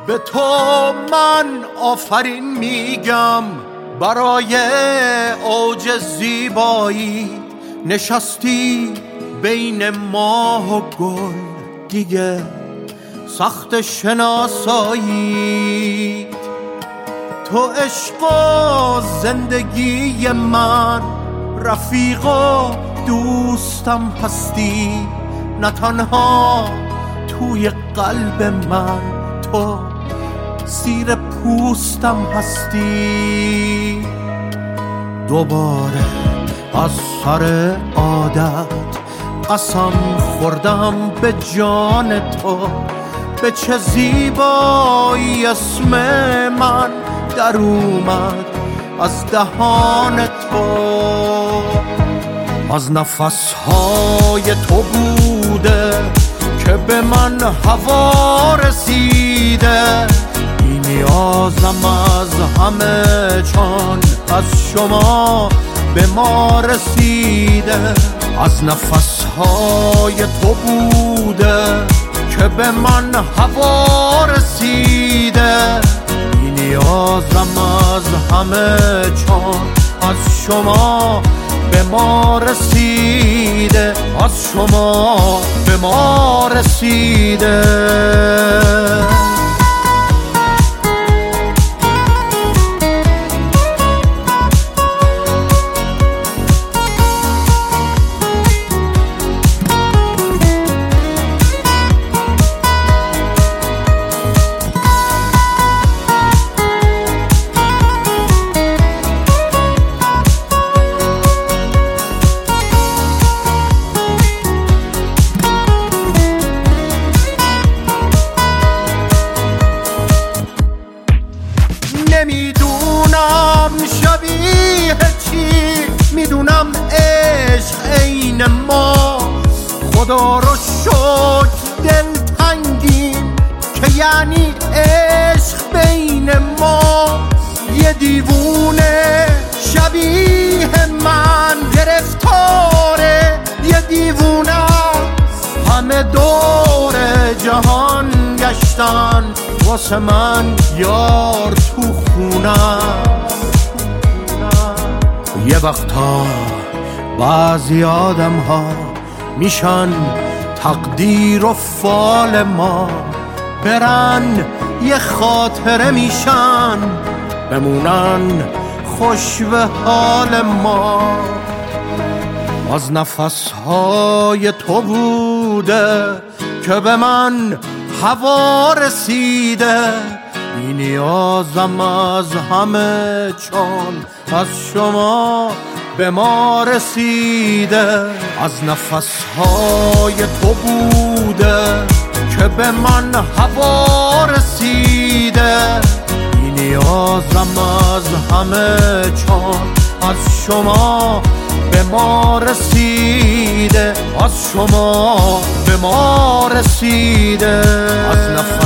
به تو من آفرین میگم، برای اوج زیبایی نشستی بین ماه و گل، دیگه سخت شناسایی. تو عشق و زندگی من، رفیق و دوستم هستی، نه تنها توی قلب من، تو زیر پوستم هستی. دوباره از سر عادت قسم خوردم به جان تو، به چه زیبایی اسم من در اومد از دهان تو. از نفسهای تو بوده که به من هوا رسیده، بی نیازم از همه چون از شما به ما رسیده. از نفسهای تو بوده که به من هوا رسیده، بی نیازم از همه چون از شما به ما رسیده، از شما به ما رسیده. نمیدونم شبیه چی، میدونم عشق عین ماست. خدا رو شکر دلتنگیم که یعنی عشق بین ماست. یه دیوونه شبیه من گرفتاره، یه دیوونه همه دور جهان گشتن، واسه من یار تو خونم. یه وقتا بعضی آدم ها میشن تقدیر و فال ما، برن یه خاطره میشن بمونن خوش به حال ما. از نفسهای تو بوده که به من هوا رسیده، بی نیازم از همه چون از شما به ما رسیده. از نفسهای تو بوده که به من هوا رسیده، بی نیازم از همه چون از شما به ما رسیده، از شما به ما رسیده. از